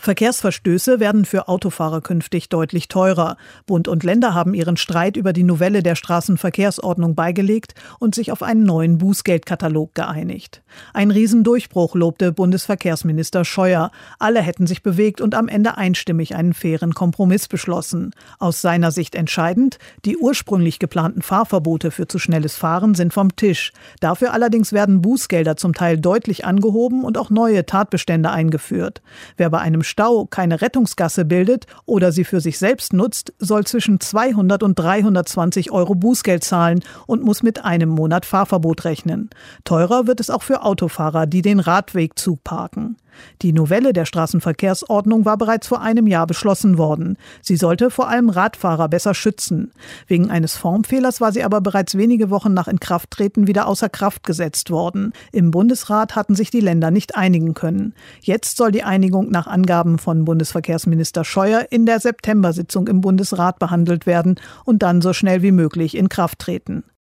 Verkehrsverstöße werden für Autofahrer künftig deutlich teurer. Bund und Länder haben ihren Streit über die Novelle der Straßenverkehrsordnung beigelegt und sich auf einen neuen Bußgeldkatalog geeinigt. Ein Riesendurchbruch, lobte Bundesverkehrsminister Scheuer. Alle hätten sich bewegt und am Ende einstimmig einen fairen Kompromiss beschlossen. Aus seiner Sicht entscheidend: die ursprünglich geplanten Fahrverbote für zu schnelles Fahren sind vom Tisch. Dafür allerdings werden Bußgelder zum Teil deutlich angehoben und auch neue Tatbestände eingeführt. Wer bei einem Stau keine Rettungsgasse bildet oder sie für sich selbst nutzt, soll zwischen 200 und 320 Euro Bußgeld zahlen und muss mit einem Monat Fahrverbot rechnen. Teurer wird es auch für Autofahrer, die den Radwegzug parken. Die Novelle der Straßenverkehrsordnung war bereits vor einem Jahr beschlossen worden. Sie sollte vor allem Radfahrer besser schützen. Wegen eines Formfehlers war sie aber bereits wenige Wochen nach Inkrafttreten wieder außer Kraft gesetzt worden. Im Bundesrat hatten sich die Länder nicht einigen können. Jetzt soll die Einigung nach Angaben von Bundesverkehrsminister Scheuer in der Septembersitzung im Bundesrat behandelt werden und dann so schnell wie möglich in Kraft treten.